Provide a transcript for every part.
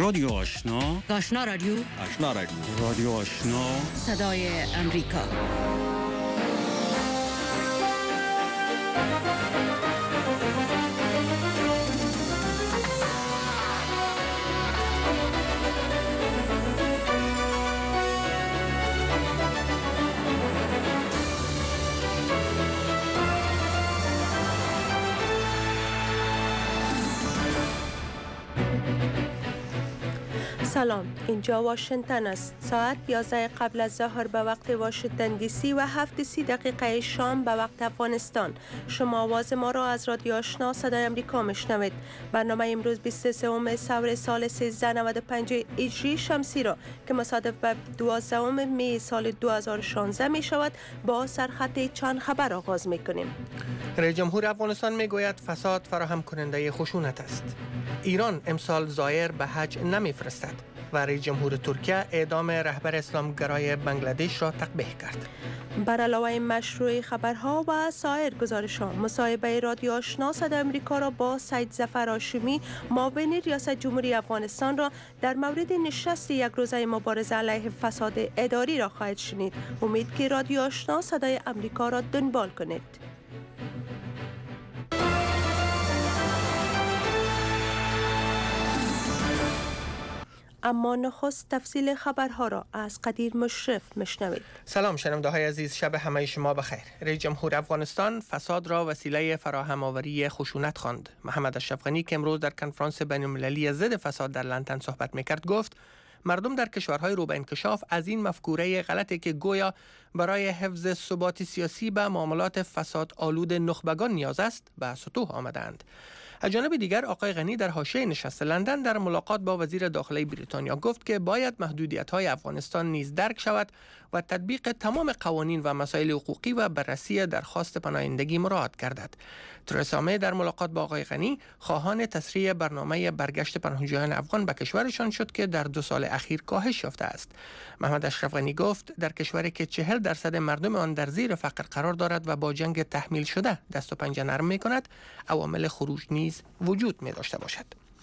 رادیو آشنا، آشنا رادیو، آشنا رادیو، رادیو آشنا، صدای امریکا. سلام، اینجا واشنگتن است. ساعت 11 قبل از ظهر به وقت واشنگتن دی سی و 7:30 شام به وقت افغانستان. شما آواز ما را از رادیو آشنا صدای امریکا میشنوید. برنامه امروز 23 ثور سال 1395 هجری شمسی را که مصادف به 12 می سال 2016 می شود با سرخط چند خبر آغاز می کنیم. رئیس جمهور افغانستان می گوید فساد فراهم کننده خشونت است. ایران امسال زایر به حج نمی فرستد و رئیس جمهور ترکیه اعدام رهبر اسلامگرای بنگلادش را تقبیح کرد. بر علاوه مشروع خبرها و سایر گزارش‌ها، مصاحبه رادیو آشنا صدای امریکا را با سید ظفر هاشمی، معاون ریاست جمهوری افغانستان را در مورد نشست یک روزه مبارزه علیه فساد اداری را خواهید شنید. امید که رادیو آشنا صدای امریکا را دنبال کنید. اما نخست تفصیل خبرها را از قدیر مشرف میشنوید. سلام شنونده های عزیز، شب همه شما بخیر. رئیس جمهور افغانستان فساد را وسیله فراهم آوری خشونت خواند. محمد اشرف غنی که امروز در کنفرانس بین المللی ضد فساد در لندن صحبت میکرد گفت مردم در کشورهای رو به انکشاف از این مفکوره غلطی که گویا برای حفظ ثبات سیاسی به معاملات فساد آلود نخبگان نیاز است به سطوح آمدند. از جانب دیگر آقای غنی در حاشیه نشست لندن در ملاقات با وزیر داخلی بریتانیا گفت که باید محدودیت‌های افغانستان نیز درک شود و تطبیق تمام قوانین و مسائل حقوقی و بررسی درخواست پناهندگی مراعات گردد. ترسا می در ملاقات با آقای غنی خواهان تسریع برنامه برگشت پناهجویان افغان به کشورشان شد که در 2 سال اخیر کاهش یافته است. محمد اشرف غنی گفت در کشوری که 40% مردم آن در زیر فقر قرار دارد و با جنگ تحمیل شده دست و پنجه نرم می‌کند، عوامل خروج نیز وجود می داشته باشد.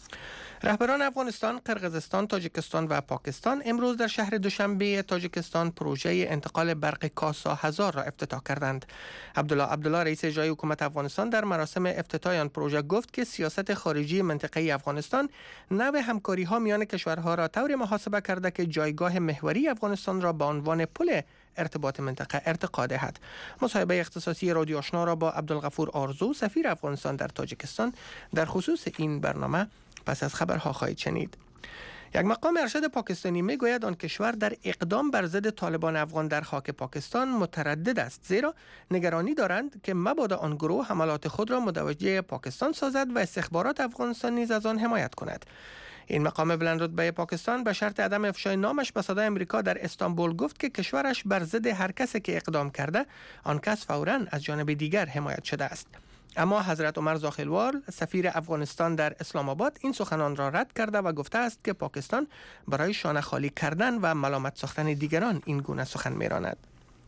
رهبران افغانستان، قرقیزستان، تاجیکستان و پاکستان امروز در شهر دوشنبه تاجیکستان پروژه انتقال برق کاسا 1000 را افتتاح کردند. عبدالله رئیس اجرایی حکومت افغانستان در مراسم افتتاح آن پروژه گفت که سیاست خارجی منطقه افغانستان نوع همکاری ها میان کشورها را طوری محاسبه کرده که جایگاه محوری افغانستان را به عنوان پل ارتباط منطقه ارتقا دهد. مصاحبه اختصاصی رادیو آشنا را با عبدالغفور آرزو، سفیر افغانستان در تاجیکستان، در خصوص این برنامه پس از خبرها خواهید شنید. یک مقام ارشد پاکستانی میگوید آن کشور در اقدام بر ضد طالبان افغان در خاک پاکستان متردد است، زیرا نگرانی دارند که مبادا آن گروه حملات خود را متوجه پاکستان سازد و استخبارات افغانستان نیز از آن حمایت کند. این مقام بلند رتبه پاکستان به شرط عدم افشای نامش به صدای امریکا در استانبول گفت که کشورش بر ضد هر کسی که اقدام کرده آن کس فوراً از جانب دیگر حمایت شده است. اما حضرت عمر زاخیلوار، سفیر افغانستان در اسلام آباد، این سخنان را رد کرده و گفته است که پاکستان برای شانه خالی کردن و ملامت ساختن دیگران این گونه سخن می‌راند.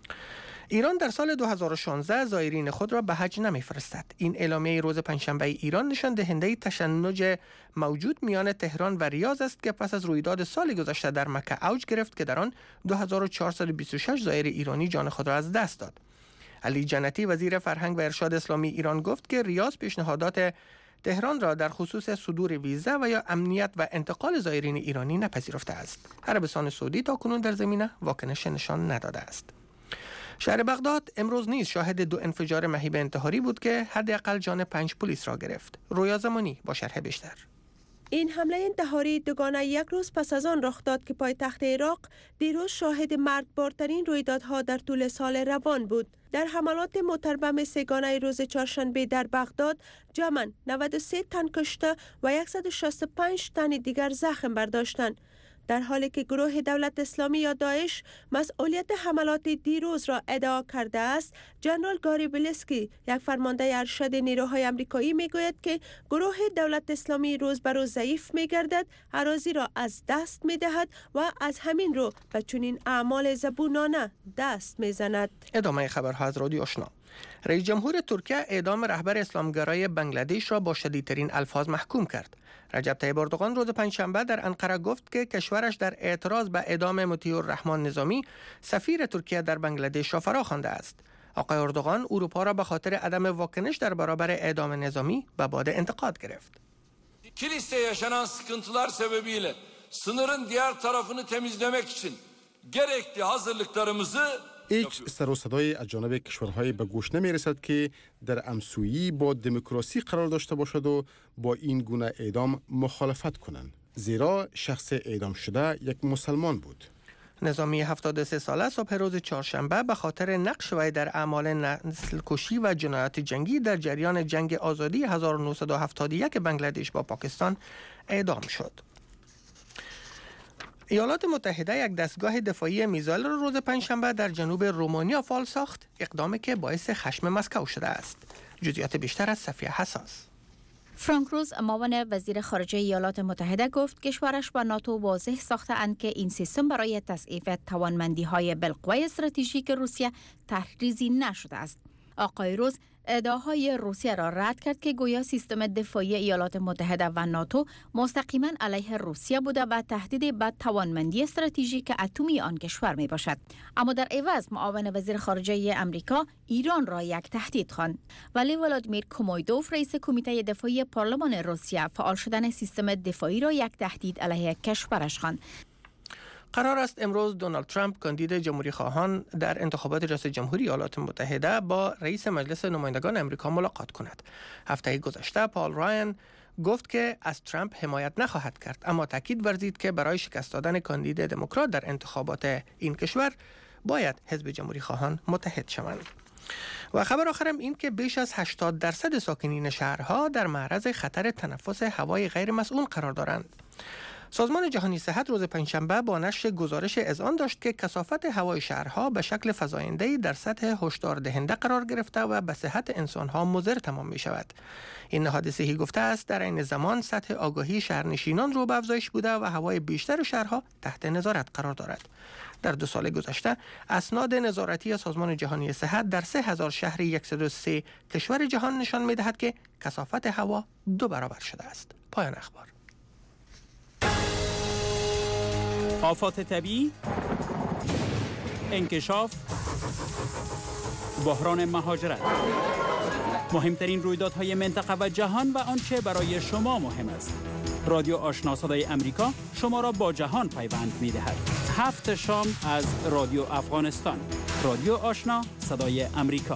ایران در سال 2016 زائرین خود را به حج نمی‌فرستد. این اعلامیه روز پنجشنبه ایران نشان دهنده تشنج موجود میان تهران و ریاض است که پس از رویداد سال گذشته در مکه اوج گرفت که در آن 2426 زائر ایرانی جان خود را از دست داد. علی جنتی وزیر فرهنگ و ارشاد اسلامی ایران گفت که ریاض پیشنهادات تهران را در خصوص صدور ویزا و یا امنیت و انتقال زائرین ایرانی نپذیرفته است. عربستان سعودی تاکنون در زمینه واکنش نشان نداده است. شهر بغداد امروز نیز شاهد 2 انفجار مهیب انتحاری بود که حداقل جان 5 پلیس را گرفت. رویا زمانی با شرح بیشتر. این حمله انتحاری دوگانه یک روز پس از آن رخ داد که پایتخت عراق دیروز شاهد مرگبارترین رویدادها در طول سال روان بود. در حملات موتربم سه‌گانه روز چهارشنبه در بغداد جمعاً 93 تن کشته و 165 تن دیگر زخم برداشتند، در حالی که گروه دولت اسلامی یا داعش مسئولیت حملات دیروز را ادعا کرده است. جنرال گاری بلسکی، یک فرمانده ارشد نیروهای آمریکایی، میگوید که گروه دولت اسلامی روز به روز ضعیف میگردد، اراضی را از دست میدهد و از همین رو به چنین اعمال زبونانه دست میزند. ادامه خبرها از رادیو آشنا. رئیس جمهور ترکیه اعدام رهبر اسلامگرای بنگلادش را با شدیدترین الفاظ محکوم کرد. رجب طیب اردوغان روز پنجشنبه در انقره گفت که کشورش در اعتراض به اعدام مطیع الرحمن نظامی سفیر ترکیه در بنگلادش را فرا خوانده است. آقای اردوغان اروپا را به خاطر عدم واکنش در برابر اعدام نظامی به باد انتقاد گرفت. Kilis'te yaşanan sıkıntılar sebebiyle sınırın diğer tarafını temizlemek için gerekli hazırlıklarımızı هیچ سر و صدای از جانب کشورهای به گوش نمی رسد که در همسویی با دموکراسی قرار داشته باشد و با این گونه اعدام مخالفت کنند، زیرا شخص اعدام شده یک مسلمان بود. نظامی 73 ساله صبح روز چهارشنبه به خاطر نقش وی در اعمال نسل کشی و جنایات جنگی در جریان جنگ آزادی 1971 بنگلادش با پاکستان اعدام شد. ایالات متحده یک دستگاه دفاعی میزایل را روز پنجشنبه در جنوب رومانیا فعال ساخت، اقدامی که باعث خشم مسکو شده است. جزئیات بیشتر از صفیه حساس. فرانک روز معاون وزیر خارجه ایالات متحده گفت کشورش با ناتو واضح ساخته‌اند که این سیستم برای تضعیف توانمندی‌های بالقوه استراتژیک روسیه تحریزی نشده است. آقای روز ادعاهای روسیه را رد کرد که گویا سیستم دفاعی ایالات متحده و ناتو مستقیما علیه روسیه بوده و تهدید به توانمندی استراتژیک اتمی آن کشور می باشد. اما در عوض معاون وزیر خارجه امریکا ایران را یک تهدید خواند. ولی ولادیمیر کومویدوف رئیس کمیته دفاعی پارلمان روسیه فعال شدن سیستم دفاعی را یک تهدید علیه کشورش خواند. قرار است امروز دونالد ترامپ کاندید جمهوری خواهان در انتخابات ریاست جمهوری ایالات متحده با رئیس مجلس نمایندگان امریکا ملاقات کند. هفته گذشته پال رایان گفت که از ترامپ حمایت نخواهد کرد، اما تاکید ورزید که برای شکست دادن کاندید دموکرات در انتخابات این کشور باید حزب جمهوری خواهان متحد شوند. و خبر آخرم این که بیش از 80% ساکنین شهرها در معرض خطر تنفس هوای غیر مسئول قرار دارند. سازمان جهانی صحت روز پنجشنبه با نشر گزارش اذعان داشت که کثافت هوای شهرها به شکل فزاینده‌ای در سطح هشدار دهنده قرار گرفته و به صحت انسانها مضر تمام می شود. این نهاد صحی گفته است در این زمان سطح آگاهی شهرنشینان رو به افزایش بوده و هوای بیشتر شهرها تحت نظارت قرار دارد. در 2 سال گذشته اسناد نظارتی سازمان جهانی صحت در 3000 شهر 103 کشور جهان نشان می دهد که کثافت هوا 2 برابر شده است. پایان اخبار. آفات طبیعی، انکشاف، بحران مهاجرت، مهمترین رویدادهای منطقه و جهان و آنچه برای شما مهم است. رادیو آشنا صدای امریکا شما را با جهان پیوند می‌دهد. 7 شام از رادیو افغانستان. رادیو آشنا صدای امریکا.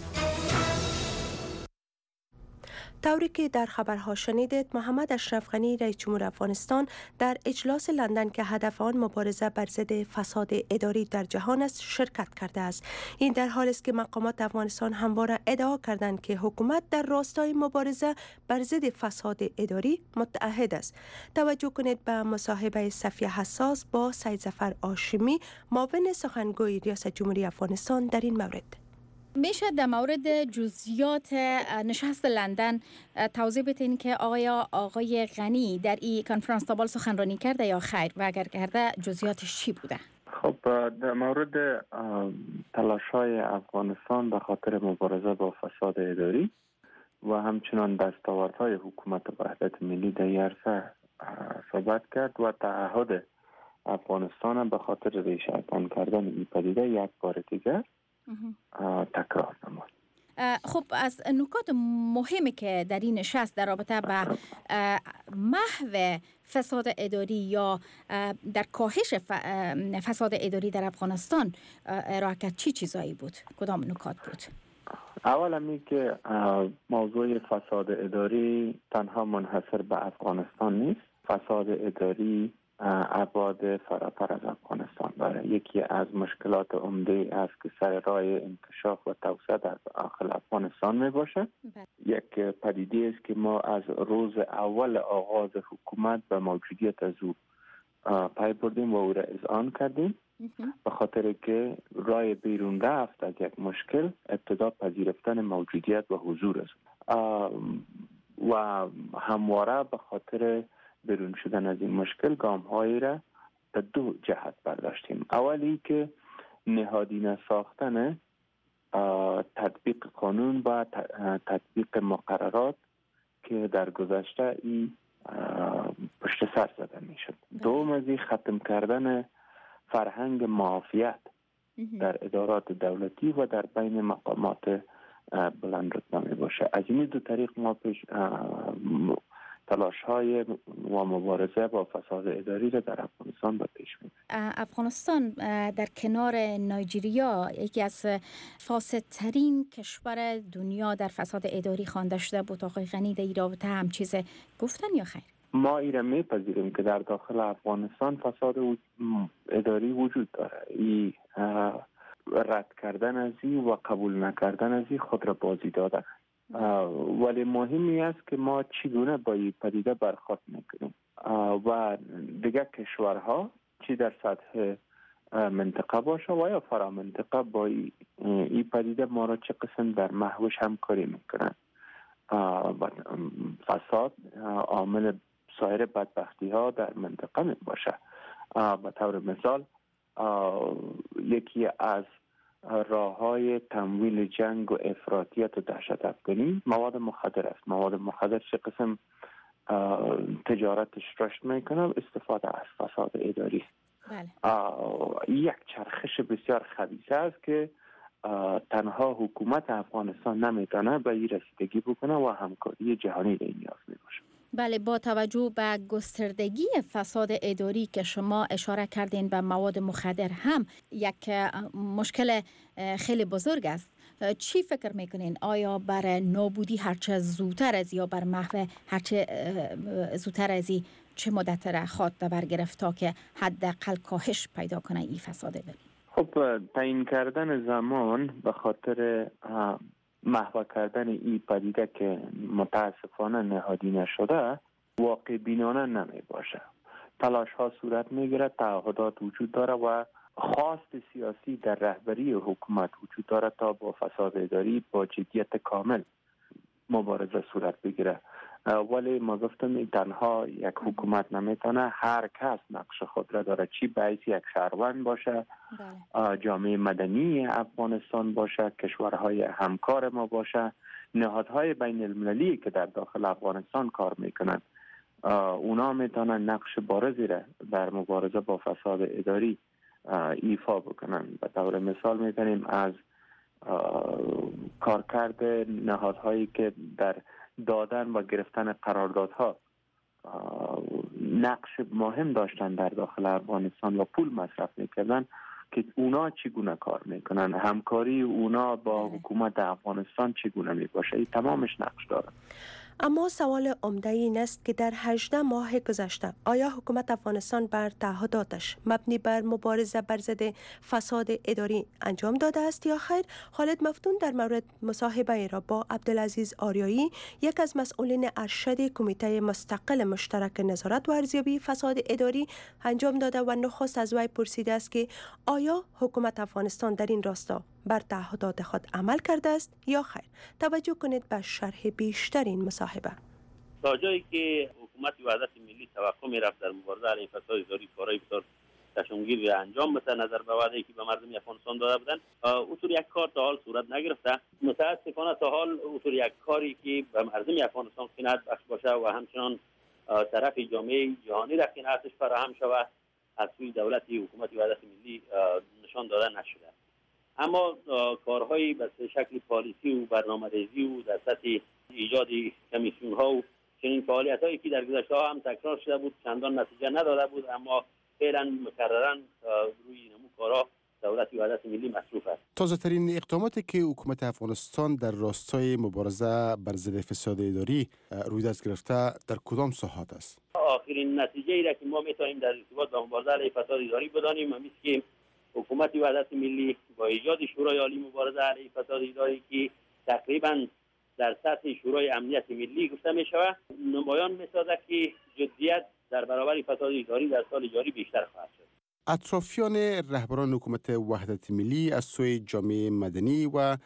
طوری که در خبرها شنیدید، محمد اشرف غنی رئیس جمهور افغانستان در اجلاس لندن که هدف آن مبارزه بر ضد فساد اداری در جهان است شرکت کرده است. این در حالی است که مقامات افغانستان همواره ادعا کردند که حکومت در راستای مبارزه بر ضد فساد اداری متعهد است. توجه کنید به مصاحبه صفیه حساس با سید ظفر هاشمی، معاون سخنگوی ریاست جمهوری افغانستان در این مورد. میشه در مورد جزئیات نشست لندن توضیح بدین که آقای غنی در این کنفرانس تابال سخنرانی کرده یا خیر و اگر کرده جزئیاتش چی بوده؟ خب در مورد تلاش‌های افغانستان به خاطر مبارزه با فساد اداری و همچنان دستاوردهای حکومت وحدت ملی در این عرصه صحبت کرد و تعهد افغانستان به خاطر ریشه‌کن کردن این پدیده یک بار دیگر تکرار نمود. خب از نکات مهمی که در این نشست در رابطه با محو فساد اداری یا در کاهش فساد اداری در افغانستان ارائه کرد چی چیزایی بود؟ کدام نکات بود؟ اول همی که موضوع فساد اداری تنها منحصر به افغانستان نیست. فساد اداری ابعاد فراتر از افغانستان داره. یکی از مشکلات عمده است که سر راه انکشاف و توسعه در داخل افغانستان می باشه. یک پدیده است که ما از روز اول آغاز حکومت به موجودیت از او پی بردیم و او را اذعان کردیم، به خاطر که راه بیرون رفت از یک مشکل ابتدا پذیرفتن موجودیت و حضور است و همواره به خاطر بیرون شدن از این مشکل گام‌هایی را در 2 جهت برداشتیم. اولی که نهادینه ساختن تطبیق قانون و تطبیق مقررات که در گذشته این پشت سر زده میشد. دوم از این ختم کردن فرهنگ معافیت در ادارات دولتی و در بین مقامات بلند رتبه می باشه. از این دو طریق ما تلاش های و مبارزه با فساد اداری را در افغانستان به پیش میبریم. افغانستان در کنار نایجریا یکی از فاسدترین کشور دنیا در فساد اداری خوانده شده بود. آقای غنی در این رابطه هم چیز گفتن یا خیر؟ ما ایره میپذیریم که در داخل افغانستان فساد اداری وجود داره. این رد کردن از این و قبول نکردن از این خود را بازی دادن. ولی مهمی است که ما چگونه با این پدیده برخورد میکنیم و دیگر کشورها چی در سطح منطقه باشه و یا فرا منطقه با این پدیده ما را چه قسم در محوش همکاری میکنن. فساد عامل سایر بدبختی ها در منطقه می باشه. به طور مثال یکی از راه‌های تمویل جنگ و افراطیت و دهشت افکنی مواد مخدر است. مواد مخدر چه قسم تجارتش رشد میکنه؟ استفاده از فساد اداری. یک چرخش بسیار خبیث است که تنها حکومت افغانستان نمیتونه به این رسیدگی بکنه و همکاری جهانی به این نیاز میباشه. بله، با توجه به گستردگی فساد اداری که شما اشاره کردین به مواد مخدر هم یک مشکل خیلی بزرگ است. چی فکر میکنین؟ آیا بر نابودی هرچه زودتر از یا بر محو هرچه زودتر از چه مدت را خواد برگرفت تا که حداقل کاهش پیدا کنه این فساد اداری؟ خب تعیین کردن زمان به خاطر محو کردن این پدیده که متاسفانه نهادی نشده واقع بینانه نمی باشه. تلاش ها صورت می گیره، تعهدات وجود داره و خواست سیاسی در رهبری حکومت وجود داره تا با فساد اداری با جدیت کامل مبارزه صورت بگیره. ولی ما گفتم تنها یک حکومت نمیتونه، هر کس نقش خود را داره، چی باعث یک شهروند باشه، جامعه مدنی افغانستان باشه، کشورهای همکار ما باشه، نهادهای بین المللی که در داخل افغانستان کار میکنن، اونا میتونن نقش بارزی را در مبارزه با فساد اداری ایفا بکنن. به طور مثال میتونیم از کارکرد نهادهایی که در دادن و گرفتن قراردادها نقش مهم داشتن در داخل افغانستان و پول مصرف میکردن که اونا چگونه کار میکنن، همکاری اونا با حکومت افغانستان چگونه میباشه، این تمامش نقش داره. اما سوال عمده این است که در 18 ماه گذشته آیا حکومت افغانستان بر تعهداتش مبنی بر مبارزه بر ضد فساد اداری انجام داده است یا خیر؟ خالد مفتون در مورد مصاحبه را با عبدالعزیز آریایی، یک از مسئولین ارشد کمیته مستقل مشترک نظارت و ارزیابی فساد اداری انجام داده و نخست از وی پرسیده است که آیا حکومت افغانستان در این راستا بر تعهدات خود عمل کرده است یا خیر؟ توجه کنید به شرح بیشتر این مصاحبه. تا جایی که حکومت وحدت ملی توقع می‌رفت در مبارزه علیه فساد اداری کارهای بسیار چشمگیر انجام بده نظر به وعده‌ای که به مردم افغانستان داده بودند، اونطور یک کار تا حال صورت نگرفته. متاسفانه تا حال اونطور یک کاری که به مردم افغانستان قناعت بخش باشه و همچنان طرف جامعه جهانی را قناعتش فراهم شود از سوی دولت حکومت وحدت ملی نشان داده نشده. اما کارهایی به شکل پالیسی و برنامه‌ریزی و در سطح ایجاد کمیسیون‌ها و چنین فعالیت‌هایی که در گذشته هم تکرار شده بود چندان نتیجه نداده بود، اما فعلا مکرراً روی نمو کارها دولت وحدت ملی مصروف است. تازه‌ترین اقداماتی که حکومت افغانستان در راستای مبارزه بر ضد فساد اداری روی دست گرفته در کدام ساحات است؟ آخرین نتیجه‌ای را که ما می‌توانیم در ارتباط با مبارزه علیه فساد اداری بدانیم است که حکومت وحدت ملی با ایجاد شورای عالی مبارزه علیه فساد اداری که تقریباً در سطح شورای امنیت ملی گفته می شود، نمایان می سازد که جدیت در برابر فساد اداری در سال جاری بیشتر خواهد شد. اطرافیان رهبران حکومت وحدت ملی از سوی جامعه مدنی و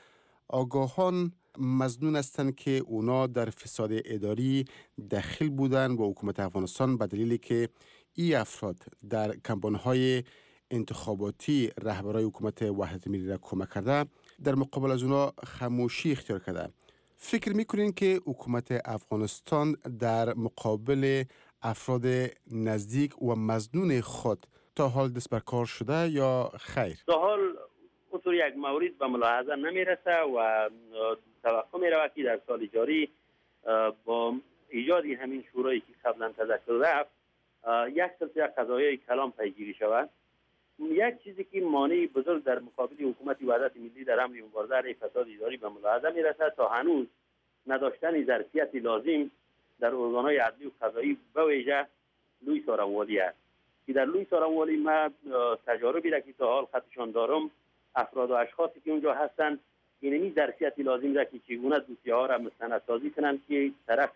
آگاهان مظنون هستند که اونا در فساد اداری دخیل بودند و حکومت افغانستان به دلیلی که این افراد در کمپانهای انتخاباتی رهبرای حکومت وحدت ملی را کمک کرده در مقابل از اونا خاموشی اختیار کرده. فکر میکنین که حکومت افغانستان در مقابل افراد نزدیک و مظنون خود تا حال دست بر کار شده یا خیر؟ تا حال اونطور یک مورد به ملاحظه نمیرسه و توقع میرود که در سال جاری با ایجاد همین شورایی که قبلا تذکر رفت یک سلسله قضایای کلان پیگیری شود. یک چیزی که مانع بزرگ در مقابل حکومت وحدت ملی در امر مبارزه علیه فساد اداری به ملاحظه میرسد تا هنوز نداشتن ظرفیت لازم در ارگان‌های عدلی و قضایی به ویژه لوی سارنوالی است که در لوی سارنوالی ما تجاربی را که تا حال خطشان دارم افراد و اشخاصی که اونجا هستند اینمی ظرفیت لازم را که چگونه دوسیه‌ها را مستندسازی کنند که طرف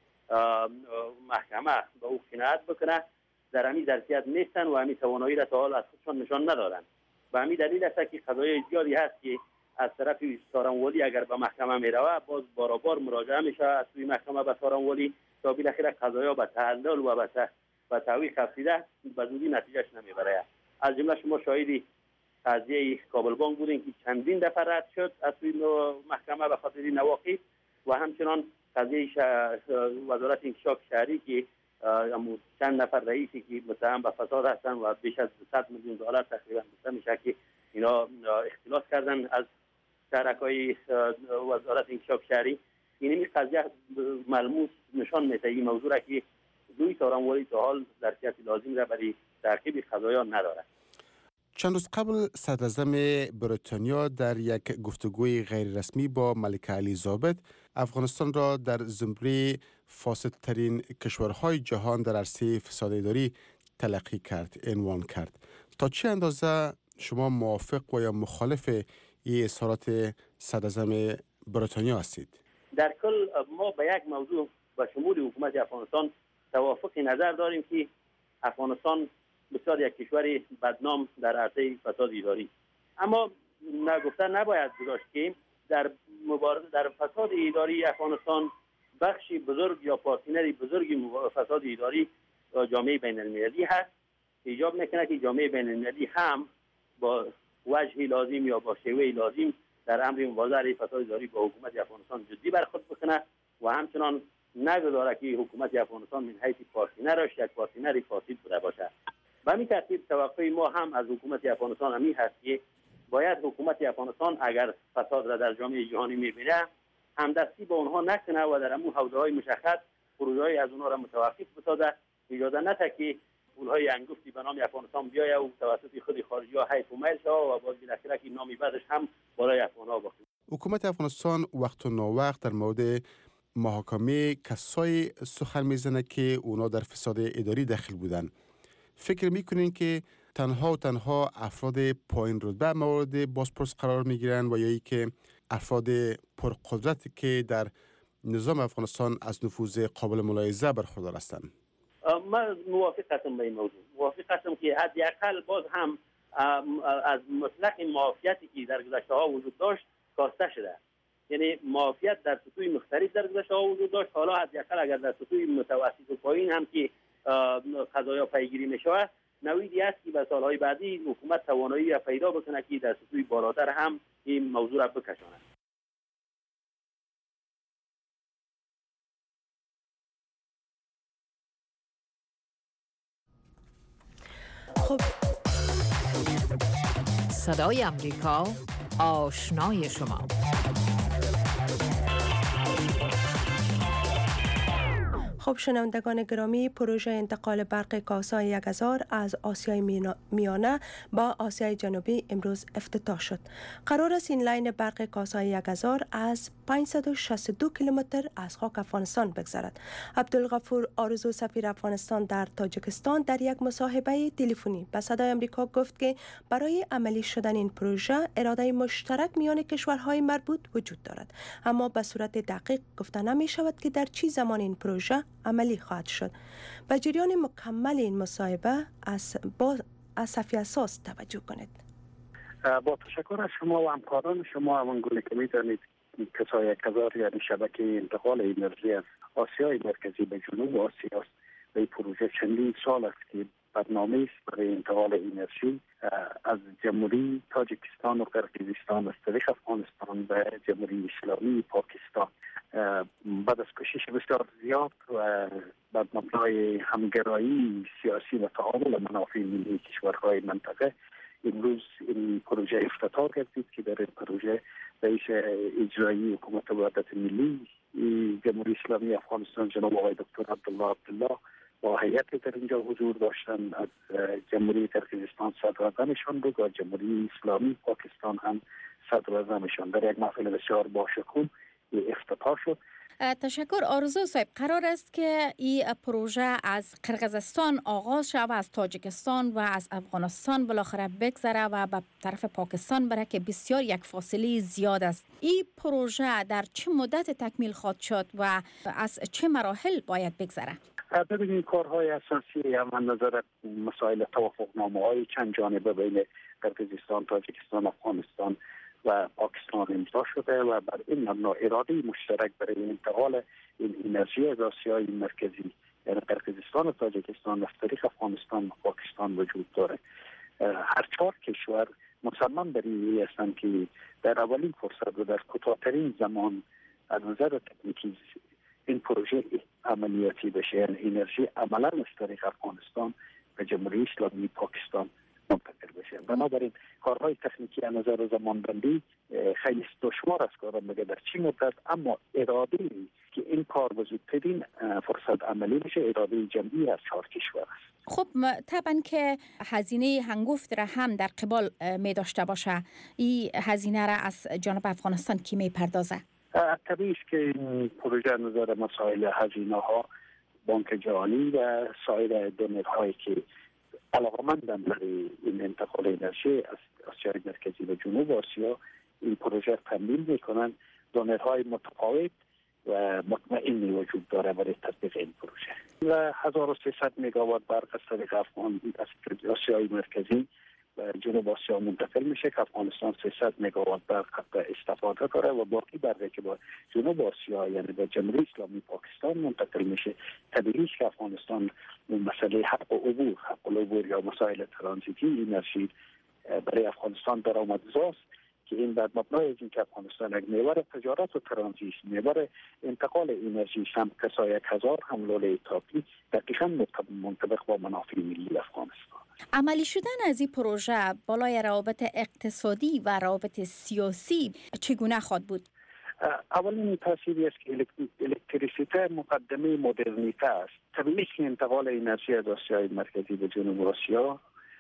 محکمه به او قناعت بکنه در همین ظرفیت نیستن و همین توانایی را تا حال از خودشان نشان ندارند. و همین دلیل است که قضایای زیادی هست که از طرف سارنوالی اگر به محکمه میروه باز بارابار مراجعه میشه از سوی محکمه به سارنوالی تا بالاخره قضایا به تعلل و به تعویق رسیده به زودی نتیجهش نمیبره. از جمله شما شاهدی قضیه کابل بانک بودین که چندین دفعه رد شد از سوی محکمه به خاطر نواقص و همچنان قضیه وزارت انکشاف شهری که چند نفر رئیسی که متهم به فساد هستن و بیش از 200 میلیون دلار تقریبا گفته میشه که اینا اختلاس کردن از شرکای وزارت انکشاف شهری. این قضیه ملموس نشان میده این موضوع را که لوی سارنوالی تا حال ظرفیت لازم را برای تعقیب قضایا ندارد. چند روز قبل صدراعظم بریتانیا در یک گفتگوی غیر رسمی با ملکه الیزابت افغانستان را در زمره فاسدترین کشورهای جهان در عرصه فساد اداری تلقی کرد، عنوان کرد. تا چه اندازه شما موافق و یا مخالف این اظهارات صدراعظم بریتانیا هستید؟ در کل ما به یک موضوع به شمول حکومت افغانستان توافق نظر داریم که افغانستان بسیار یک کشور بدنام در عرصه فساد اداری، اما نگفتن نباید گذاشت که در فساد اداری افغانستان بخشی بزرگ یا پارتنری بزرگی فساد اداری جامعه بین المللی هست. ایجاب میکنه که جامعه بین المللی هم با وجه لازم یا با شیوه لازم در امر مبارزه علیه فساد اداری با حکومت افغانستان جدی برخورد بکنه و همچنان نگذاره که حکومت افغانستان من حیث پارتنرش یک پارتنری فاسد بوده باشه. به همین ترتیب توقع ما هم از حکومت افغانستان همین هست که باید حکومت افغانستان اگر فساد را در جامعه جهانی میبینه همدستی با اونها نکنه و در امون حوزه‌های مشخص پروژه‌های از اونها را متوقف بسازه، اجازه نده که پول‌های انگفتی به نام افغانستان بیاید و توسط خود خارجی‌ها حیف و میل شود و باز بالاخره که نامی بعدش هم بالای افغان‌ها باشه. حکومت افغانستان وقت و ناوقت در مورد محاکمه کسای سخن میزنه که اونا در فساد اداری داخل بودن. فکر میکنین که تنها افراد پایین رتبه مورد بازپرس قرار میگیرن و یا ای که افراد پرقدرت که در نظام افغانستان از نفوذ قابل ملاحظه برخوردار هستند؟ من موافق هستم به این موضوع. موافق هستم که حداقل باز هم از مطلق مافیاتی که در گذشته ها وجود داشت کاسته شده. یعنی مافیات در سطوح مختلف در گذشته ها وجود داشت، حالا حداقل اگر در سطوح متوسط و پایین هم که قضایا پیگیری میشود، نویدی است که به سالهای بعدی حکومت توانایی را پیدا بکنه که در سطوح بالاتر هم این موضوع را بکشاند. خب صدای امریکا، آشنای شما. خب شنوندگان گرامی، پروژه انتقال برق کاسای 1000 از آسیای میانه با آسیای جنوبی امروز افتتاح شد. قرار است این لاین برق کاسای 1000 از 562 کیلومتر از خاک افغانستان بگذرد. عبدالغفور آرزو سفیر افغانستان در تاجیکستان در یک مصاحبه تلفنی به صدای آمریکا گفت که برای عملی شدن این پروژه اراده مشترک میان کشورهای مربوط وجود دارد، اما به صورت دقیق گفته نمی شود که در چه زمان این پروژه عملی خواهد شد. به جریان مکمل این مصاحبه از صفحه اساس توجه کنید. با تشکر از شما و همکاران شما، همانگونه که می‌دانید کاسای 1000 یعنی شبکه انتقال انرژی از آسیای مرکزی به جنوب آسیا است. این پروژه چندین سال است که برنامه است برای انتقال انرژی از جمهوری تاجیکستان و قرقیزستان از طریق افغانستان به جمهوری اسلامی پاکستان. بعد از کوشش بسیار زیاد و بعد مبنای همگرایی سیاسی و تعامل منافع ملی کشورهای منطقه امروز این پروژه افتتاح گردید که در این پروژه رئیس اجرایی حکومت وحدت ملی جمهوری اسلامی افغانستان جناب آقای دکتر عبدالله با هیئت در اینجا حضور داشتن. از جمهوری قرقیزستان صدراعظمشان بود و جمهوری اسلامی پاکستان هم صدراعظمشان. در یک محفل بسیار باشکوه افتتاح شد. تشکر. آرزو صاحب، قرار است که این پروژه از قرقیزستان آغاز شود، از تاجیکستان و از افغانستان بالاخره بگذره و به طرف پاکستان بره که بسیار یک فاصله زیاد است. این پروژه در چه مدت تکمیل خواهد شد و از چه مراحل باید بگذره؟ ببینید کارهای اساسی هم نظر مسائل توافقنامه‌های چند جانبه بین قرقیزستان، تاجیکستان، افغانستان و پاکستان امضا شده و بر این مبنا اراده مشترک برای انتقال این انرژی از آسیای مرکزی یعنی قرقیزستان و تاجیکستان از طریق افغانستان و پاکستان وجود داره. هر 4 کشور مصمم بر این هستند که در اولین فرصت و در کوتاه‌ترین زمان از نظر تکنیکی این پروژه عملیاتی بشه، یعنی انرژی عملا از طریق افغانستان به جمهوری اسلامی پاکستان منتقل بشه. بنابراین کارهای تکنیکی از نظر زمانبندی خیلی دشوار است کارم بگه در چی مدت، اما اراده که این کار به زودترین فرصت عملی بشه اراده جمعی از 4 کشور است. خب طبعا که هزینه هنگفت را هم در قبال می داشته باشه، این هزینه را از جانب افغانستان کی می پردازه؟ طبیعی است که این پروژه نظر مسائل هزینه ها بانک جهانی و سایر دونرهایی که علاقه‌مندن برای این انتقال انرژی از آسیای مرکزی و جنوب آسیا این پروژه تمویل میکنن. دونرهای متفاوت و مطمئنی وجود داره برای تطبیق این پروژه و 1300 مگاوات برق از طریق افغان از آسیای مرکزی و جنوب آسیا منتقل میشه که افغانستان 300 مگاوات برق استفاده داره و باقی برقی که با جنوب آسیا یعنی به جمهوری اسلامی پاکستان منتقل میشه. طبیعی است که افغانستان مسئله حق العبور یا مسائل ترانزیتی انرژی برای افغانستان درآمدزاست که این بعد مبنای از اینکه افغانستان یک محور تجارت و ترانزیت محور انتقال انرژی هم کسای 1000 هم لوله تاپی دقیقاً منطبق با منافع ملی افغانستان. عملی شدن از این پروژه بالای روابط اقتصادی و روابط سیاسی چگونه خواهد بود؟ اولین تأثیری است که الکتریسیته مقدمه مدرنیته است. طبیعی که انتقال انرژی از آسیای مرکزی به جنوب آسیا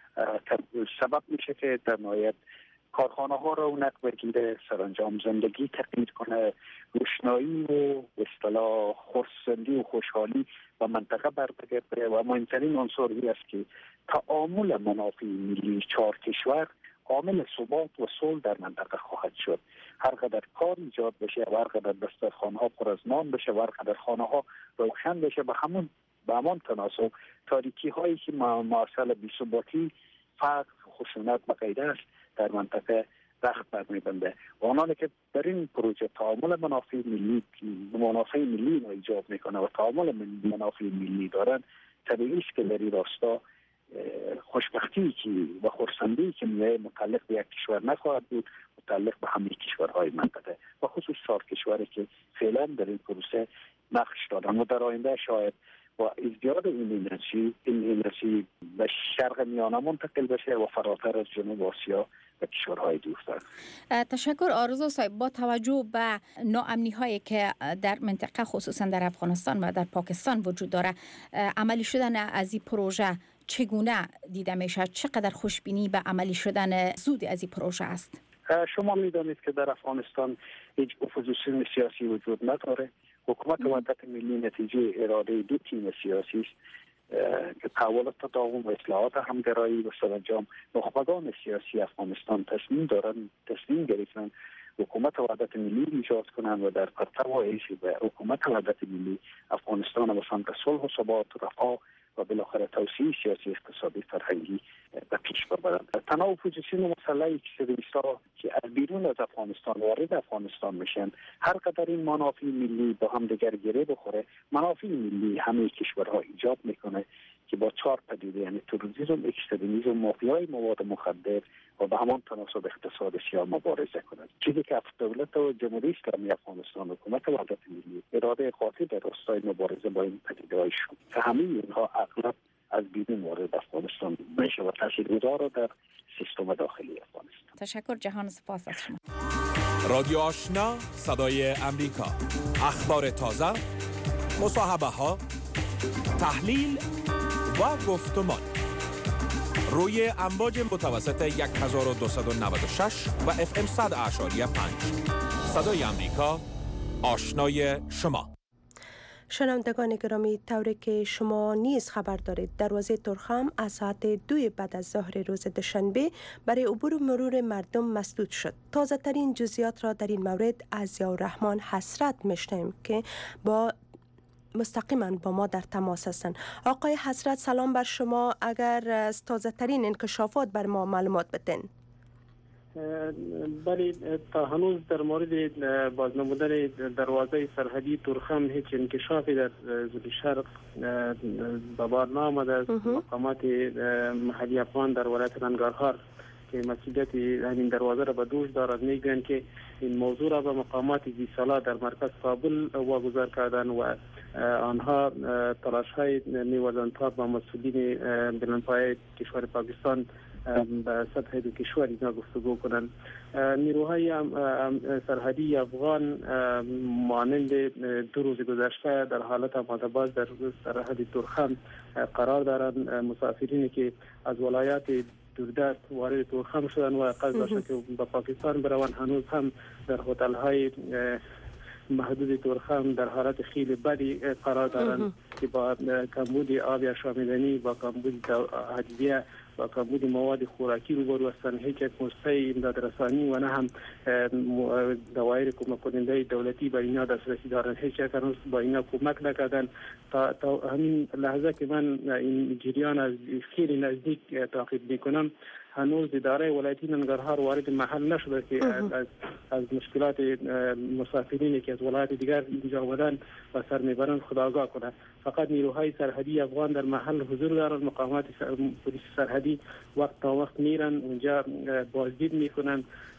سبب میشه که در نهایت کارخانه ها را رونق بگیره، سرانجام زندگی تغییر کنه، روشنایی و اصطلاح خرسندی و خوشحالی و منطقه برگرده و مهمترین عنصری است که تعامل منافع ملی 4 کشور عامل ثبات و صلح در منطقه خواهد شد. هر قدر کار ایجاد بشه و هر قدر دسترخوان ها پر از نان بشه و هر قدر خانه ها روشن بشه به همان تناسب تاریکی هایی که معاصل بی‌ثباتی فقر خشونت و غیره است در منطقه رخت برمی‌بنده. و آنانی که در این پروژه تعامل منافع ملی را ایجاد میکنه و تعامل منافع ملی دارن، طبیعی است که در این راستا خوشبختی و خرسندی که متعلق به یک کشور نخواهد بود، متعلق به همه کشورهای منطقه و خصوص 4 کشوری که فعلا در این پروسه نقش دارن و در آینده شاید با ازدیاد این انرژی به شرق میانه منتقل بشه و فراتر از جنوب آسیا و کشورهای دوستان. تشکر آرزو صاحب. با توجه به ناامنی هایی که در منطقه خصوصا در افغانستان و در پاکستان وجود داره، عملی شدن از این پروژه چگونه دیده میشه؟ چقدر خوشبینی به عملی شدن زود از این پروژه است؟ شما میدانید که در افغانستان هیچ اپوزیسیون سیاسی وجود نداره. حکومت وحدت ملی نتیجه اراده 2 تیم سیاسی است که تحول تداوم و اصلاحات همگرایی و سرانجام نخبگان سیاسی افغانستان تصمیم گرفتن حکومت وحدت ملی ایجاد کنند و در پرتو حکومت وحدت ملی افغانستان به سمت صلح و ثبات، رفاه و بالاخره توسعه سیاسی، اقتصادی، فرهنگی به پیش ببرند. تنها اپوزیسیون مسلحی که از بیرون از افغانستان وارد افغانستان میشن، هر قدر این منافع ملی با هم دیگر گره بخوره، منافع ملی همه کشورها ایجاد میکنه که با 4 پدیده یعنی تروریسم، اکستریمیسم، مافیای مواد مخدر و به همان تناسب اقتصاد سیاه مبارزه کنند. چیزی که دولت و جمهوری اسلامی افغانستان، حکومت وحدت ملی اراده خاصی در راستای مبارزه با این پدیده‌های شد که همه اینها اغلب از بیرون وارد افغانستان میشه و تاثیرگذار در سیستم داخلی افغانستان. تشکر جهان، سپاس از شما. رادیو آشنا، صدای امریکا، اخبار تازه، مصاحبه ها، تحلیل و گفتمان روی امواج متوسط 1296 و FM 100.5. صدای امریکا، آشنای شما. شنوندگان گرامی، طوری که شما نیز خبر دارید، دروازه ترخم از ساعت 2 بعد از ظهر روز دوشنبه برای عبور و مرور مردم مسدود شد. تازه ترین جزئیات را در این مورد از ضیاءالرحمن حسرت میشنویم که مستقیما با ما در تماس هستند. آقای حسرت، سلام بر شما. اگر از تازه ترین انکشافات بر ما معلومات بدین. بله، تا هنوز در مورد بازنمودن دروازه سرحدی ترخم هیچ انکشافی در شرق به بار نآمده از مقامات محلی افغان در ولایت ننگرهار که مسئولیت همین دروازه را به دوش دارد. میگویند که این موضوع را به مقامات ذی‌صلاح در مرکز کابل واگذار کردن و آنها تلاش‌های می‌ورزند تا با مسئولین بلندپایه کشور پاکستان به سطح دو کشور اینا گفتگو کنند. نیروهای سرحدی افغان مانند 2 روز گذشته در حالت آماده باش در سرحد ترخم قرار دارند. مسافرینی که از ولایات دوردست وارد ترخم شدن و قصد داشتن که به پاکستان بروند هنوز هم در هتل‌های محدود ترخم در حالت خیلی بدی قرار دارند که با کمبود آب آشامیدنی، با کمبود ادویه، با کمبود مواد خوراکی روبرو هستند. هیچ مستوی امدادرسانی و نه هم دوایر کمک کننده دولتی به اینا دسترسی دارند. هیچ یک هنوز با اینا کمک نکردند. تا همین لحظه که من این جریان از خیلی نزدیک تعقیب میکنم، هنوز اداره ولایتی ننگرهار وارد محل نشده که از مشکلات مسافرینی که از ولایت دیگر اینجا آمدن و سر میبرند خودآگاه کنند. فقط نیروهای سرحدی افغان در محل حضور دارند. مقامات پلیس سرحدی وقت تا وقت میرن اونجا بازدید میکنن،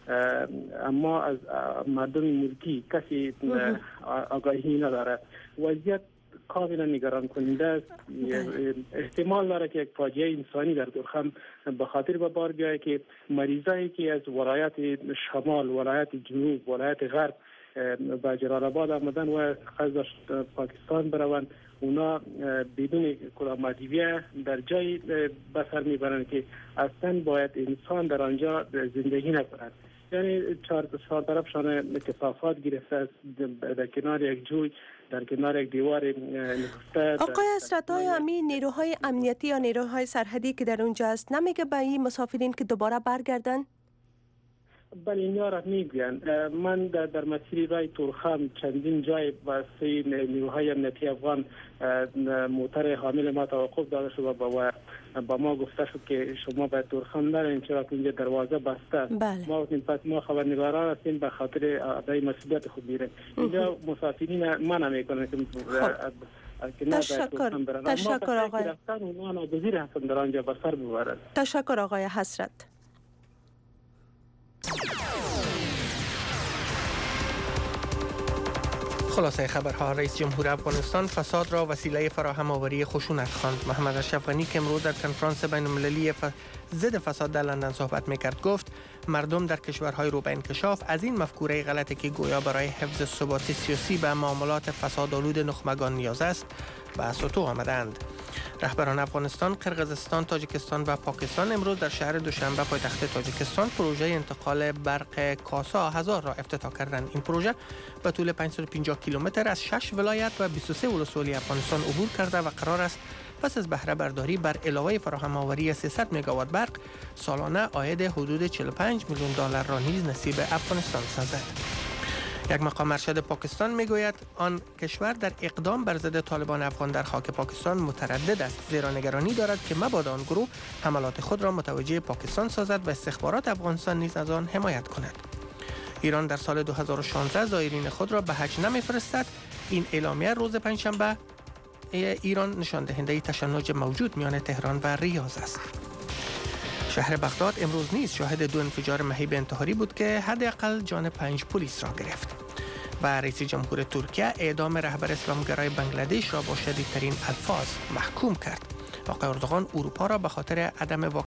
اما از مردم ملکی کسی آگاهی نداره. وضعیت کاملا نگران کننده است. احتمال داره که یک فاجعه انسانی در ترخم به خاطر به بار بیاید که مریضایی که از ولایت شمال، ولایت جنوب، ولایت غرب به جلال آباد آمدن و قصد داشت پاکستان بروند، اونا بدون کدام ادویه در جای بسر میبرند که اصلا باید انسان در آنجا زندگی نکند. یعنی چهار طرفشان کثافات گرفته است، در کنار یک جوی، در کنار یک دیوار نهفته. آقای حسرت، همین نیروهای امنیتی یا نیروهای سرحدی که در اونجا است نمیگه به این مسافرین که دوباره برگردن؟ بله، اینا را میگوین. من در مسیر رای ترخم چندین جای واسه نیروهای امنیتی افغان موتر حامل ما توقف داده شد و با ما گفته شد که شما باید ترخم نرین چرا که اینجا دروازه بسته است. ما خبرنگاران هستیم به خاطر ادای مسئولیت خود میره. اینجا مسافرین ما نمیکنن که تشکر آقای. اونا ناگزیر هستن در آنجا به سر ببرند. تشکر آقای حسرت. خلاصه خبرها. رئیس جمهور افغانستان فساد را وسیله فراهم آوری خشونت خواند. محمد اشرف غنی که امروز در کنفرانس بین المللی ضد فساد در لندن صحبت میکرد گفت مردم در کشورهای رو به انکشاف از این مفکوره غلطه که گویا برای حفظ ثبات سیاسی به معاملات فسادآلود نخبگان نیاز است به سطوح آمدند. رهبران افغانستان، قرقیزستان، تاجیکستان و پاکستان امروز در شهر دوشنبه پایتخت تاجیکستان پروژه انتقال برق کاسا 1000 را افتتاح کردند. این پروژه به طول 550 کیلومتر از 6 ولایت و 23 ولسوالی افغانستان عبور کرده و قرار است پس از بهره برداری بر علاوه فراهم آوری 300 مگاوات برق سالانه عاید حدود 45 میلیون دلار را نیز نصیب افغانستان سازد. یک مقام ارشد پاکستان میگوید آن کشور در اقدام بر ضد طالبان افغان در خاک پاکستان متردد است، زیرا نگرانی دارد که مبادا آن گروه حملات خود را متوجه پاکستان سازد و استخبارات افغانستان نیز از آن حمایت کند. ایران در سال 2016 زائرین خود را به حج نمیفرستد. این اعلامیه روز پنجشنبه ایران نشان دهنده تشنج موجود میان تهران و ریاض است. شهر بغداد امروز نیز شاهد 2 انفجار مهیب انتحاری بود که حداقل جان 5 پلیس را گرفت. و رئیس جمهور ترکیه اعدام رهبر اسلامگرای بنگلادش را با شدیدترین الفاظ محکوم کرد. آقای اردوغان اروپا را به خاطر عدم